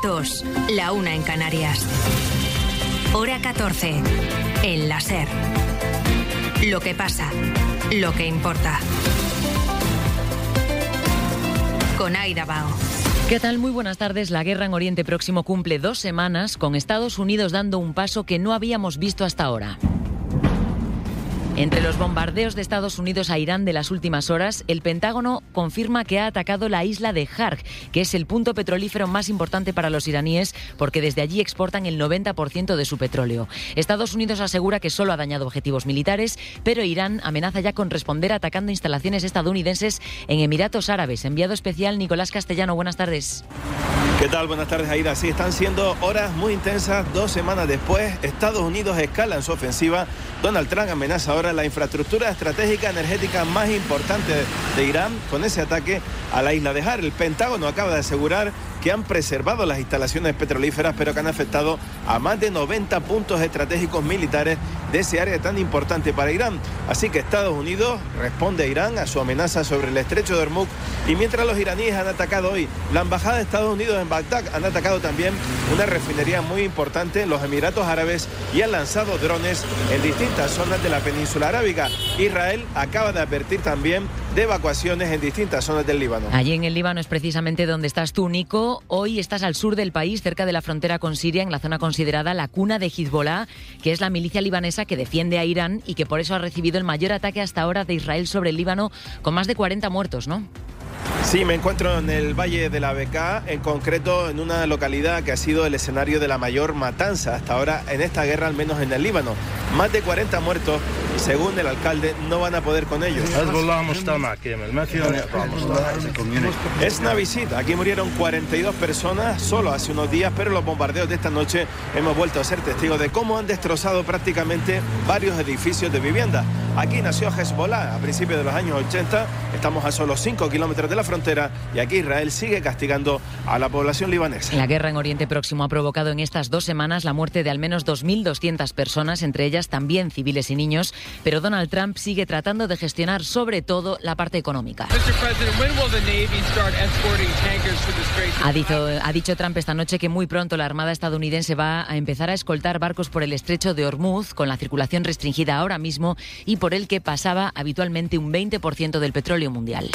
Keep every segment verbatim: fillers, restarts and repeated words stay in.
dos, la una en Canarias. Hora catorce, en la SER. Lo que pasa, lo que importa. Con Aida Bao. ¿Qué tal? Muy buenas tardes. La guerra en Oriente Próximo cumple dos semanas, con Estados Unidos dando un paso que no habíamos visto hasta ahora. Entre los bombardeos de Estados Unidos a Irán de las últimas horas, el Pentágono confirma que ha atacado la isla de Harg, que es el punto petrolífero más importante para los iraníes, porque desde allí exportan el noventa por ciento de su petróleo. Estados Unidos asegura que solo ha dañado objetivos militares, pero Irán amenaza ya con responder atacando instalaciones estadounidenses en Emiratos Árabes. Enviado especial Nicolás Castellano, buenas tardes. ¿Qué tal? Buenas tardes, Aida. Sí, están siendo horas muy intensas. Dos semanas después, Estados Unidos escala en su ofensiva. Donald Trump amenaza ahora la infraestructura estratégica energética más importante de Irán con ese ataque a la isla de Harg. El Pentágono acaba de asegurar que han preservado las instalaciones petrolíferas, pero que han afectado a más de noventa puntos estratégicos militares de ese área tan importante para Irán. Así que Estados Unidos responde a Irán a su amenaza sobre el estrecho de Hormuz, y mientras los iraníes han atacado hoy la embajada de Estados Unidos en Bagdad, han atacado también una refinería muy importante en los Emiratos Árabes y han lanzado drones en distintas zonas de la península arábiga. Israel acaba de advertir también de evacuaciones en distintas zonas del Líbano. Allí en el Líbano es precisamente donde estás tú, Nico. Hoy estás al sur del país, cerca de la frontera con Siria, en la zona considerada la cuna de Hezbollah, que es la milicia libanesa que defiende a Irán y que por eso ha recibido el mayor ataque hasta ahora de Israel sobre el Líbano, con más de cuarenta muertos, ¿no? Sí, me encuentro en el Valle de la Bekaa, en concreto en una localidad que ha sido el escenario de la mayor matanza hasta ahora en esta guerra, al menos en el Líbano. Más de cuarenta muertos, según el alcalde, no van a poder con ellos. Es una visita. Aquí murieron cuarenta y dos personas solo hace unos días, pero los bombardeos de esta noche hemos vuelto a ser testigos de cómo han destrozado prácticamente varios edificios de vivienda. Aquí nació Hezbollah a principios de los años ochenta, estamos a solo cinco kilómetros de la frontera y aquí Israel sigue castigando a la población libanesa. La guerra en Oriente Próximo ha provocado en estas dos semanas la muerte de al menos dos mil doscientas personas, entre ellas también civiles y niños, pero Donald Trump sigue tratando de gestionar sobre todo la parte económica. Ha dicho, ha dicho Trump esta noche que muy pronto la Armada estadounidense va a empezar a escoltar barcos por el estrecho de Hormuz, con la circulación restringida ahora mismo y por el que pasaba habitualmente un veinte por ciento del petróleo mundial.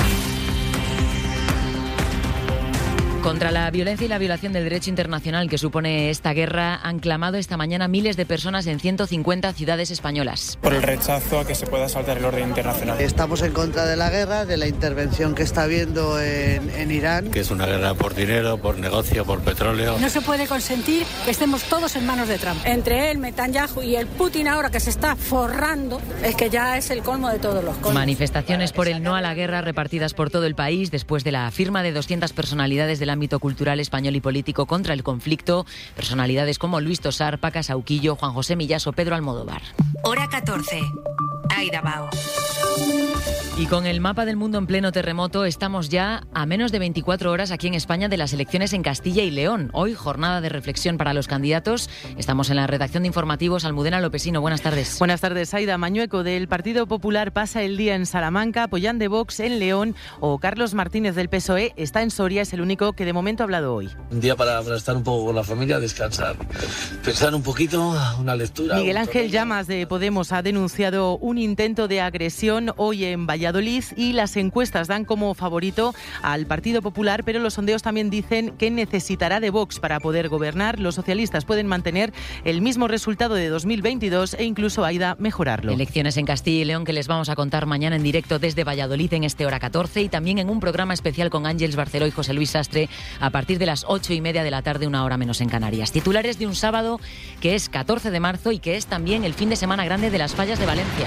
Contra la violencia y la violación del derecho internacional que supone esta guerra, han clamado esta mañana miles de personas en ciento cincuenta ciudades españolas. Por el rechazo a que se pueda saltar el orden internacional. Estamos en contra de la guerra, de la intervención que está habiendo en, en Irán. Que es una guerra por dinero, por negocio, por petróleo. No se puede consentir que estemos todos en manos de Trump. Entre él, Netanyahu y el Putin ahora que se está forrando, es que ya es el colmo de todos los colmos. Manifestaciones por el no a la guerra repartidas por todo el país después de la firma de doscientas personalidades del ámbito cultural español y político contra el conflicto. Personalidades como Luis Tosar, Paca Sauquillo, Juan José Millás o Pedro Almodóvar. Hora catorce. Aida Bao. Y con el mapa del mundo en pleno terremoto, estamos ya a menos de veinticuatro horas aquí en España de las elecciones en Castilla y León. Hoy, jornada de reflexión para los candidatos. Estamos en la redacción de informativos. Almudena Lopesino, buenas tardes. Buenas tardes, Aida. Mañueco del Partido Popular pasa el día en Salamanca, Pollán de Vox en León o Carlos Martínez del P S O E está en Soria, es el único que de momento ha hablado hoy. Un día para, para estar un poco con la familia, descansar, pensar un poquito, una lectura. Miguel Ángel Llamas de Podemos ha denunciado un intento de agresión hoy en Valladolid y las encuestas dan como favorito al Partido Popular, pero los sondeos también dicen que necesitará de Vox para poder gobernar. Los socialistas pueden mantener el mismo resultado de dos mil veintidós e incluso, Aida, mejorarlo. Elecciones en Castilla y León que les vamos a contar mañana en directo desde Valladolid en este Hora catorce y también en un programa especial con Ángeles Barceló y José Luis Sastre a partir de las ocho y media de la tarde, una hora menos en Canarias. Titulares de un sábado que es catorce de marzo y que es también el fin de semana grande de las Fallas de Valencia.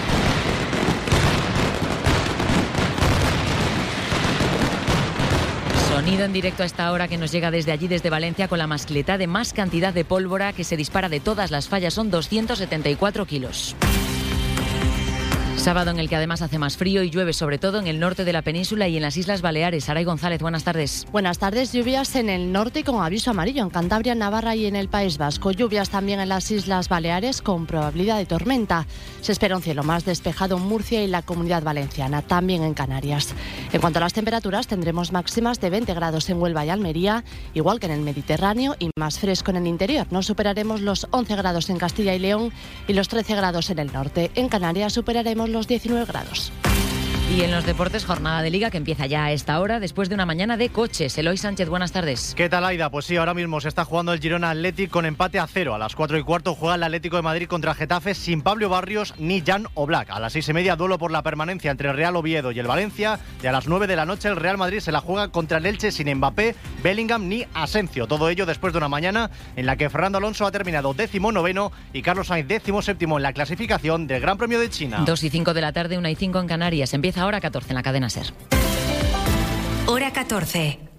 Sonido en directo a esta hora que nos llega desde allí, desde Valencia, con la mascletá de más cantidad de pólvora que se dispara de todas las fallas. Son doscientos setenta y cuatro kilos. Sábado en el que además hace más frío y llueve, sobre todo en el norte de la península y en las Islas Baleares. Saray González, buenas tardes. Buenas tardes. Lluvias en el norte con aviso amarillo en Cantabria, Navarra y en el País Vasco. Lluvias también en las Islas Baleares con probabilidad de tormenta. Se espera un cielo más despejado en Murcia y la Comunidad Valenciana, también en Canarias. En cuanto a las temperaturas, tendremos máximas de veinte grados en Huelva y Almería, igual que en el Mediterráneo, y más fresco en el interior. No superaremos los once grados en Castilla y León y los trece grados en el norte. En Canarias superaremos los diecinueve grados. Y en los deportes, jornada de Liga que empieza ya a esta hora, después de una mañana de coches. Eloy Sánchez, buenas tardes. ¿Qué tal, Aida? Pues sí, ahora mismo se está jugando el Girona Athletic con empate a cero. A las cuatro y cuarto juega el Atlético de Madrid contra Getafe sin Pablo Barrios ni Jan Oblak. A las seis y media, duelo por la permanencia entre el Real Oviedo y el Valencia. Y a las nueve de la noche, el Real Madrid se la juega contra el Elche sin Mbappé, Bellingham ni Asencio. Todo ello después de una mañana en la que Fernando Alonso ha terminado décimo noveno y Carlos Sainz décimo séptimo en la clasificación del Gran Premio de China. dos y cinco de la tarde, una y cinco en Canarias. Empieza ahora catorce en la cadena SER. Hora catorce.